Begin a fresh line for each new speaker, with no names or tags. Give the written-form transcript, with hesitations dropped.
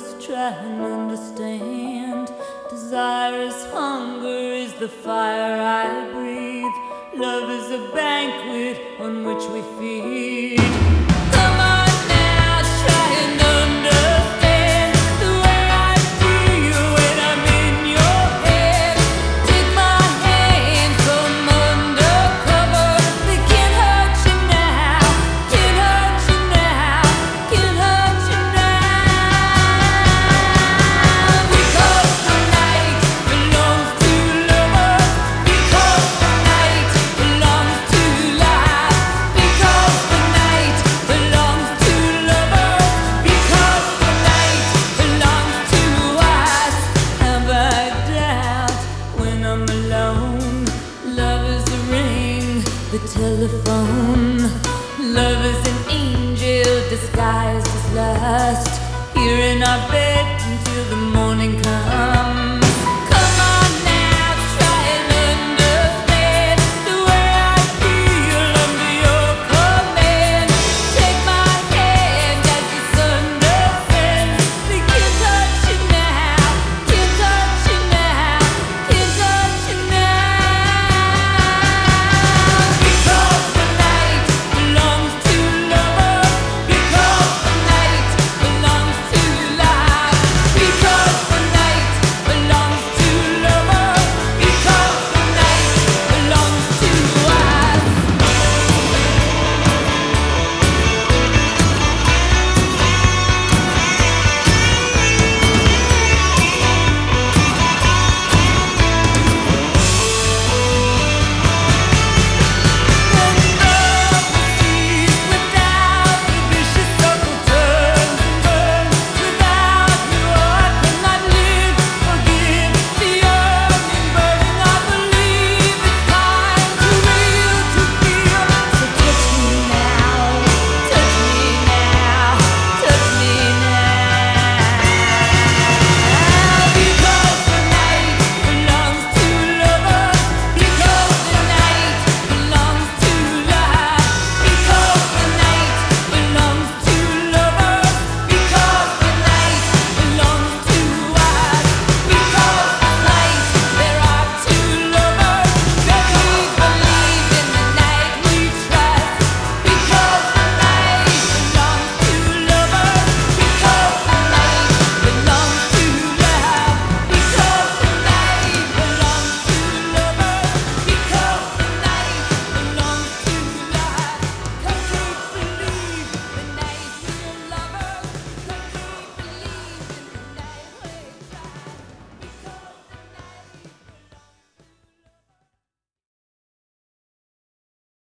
just try and understand. Desire is hunger, is the fire I breathe. Love is a banquet on which we feed. Come on now, try and understand the way I feel when I'm in your head. Take my hand from undercover. They can't hurt you now, can't hurt you now, can't hurt you now. Because the night belongs to lovers. Because the night belongs to life. Because the night belongs to lovers. Because the night belongs to us. Have I doubt when I'm alone? Love is the ring, the telephone. Love is an angel disguised as lust. Here in our bed until the morning comes.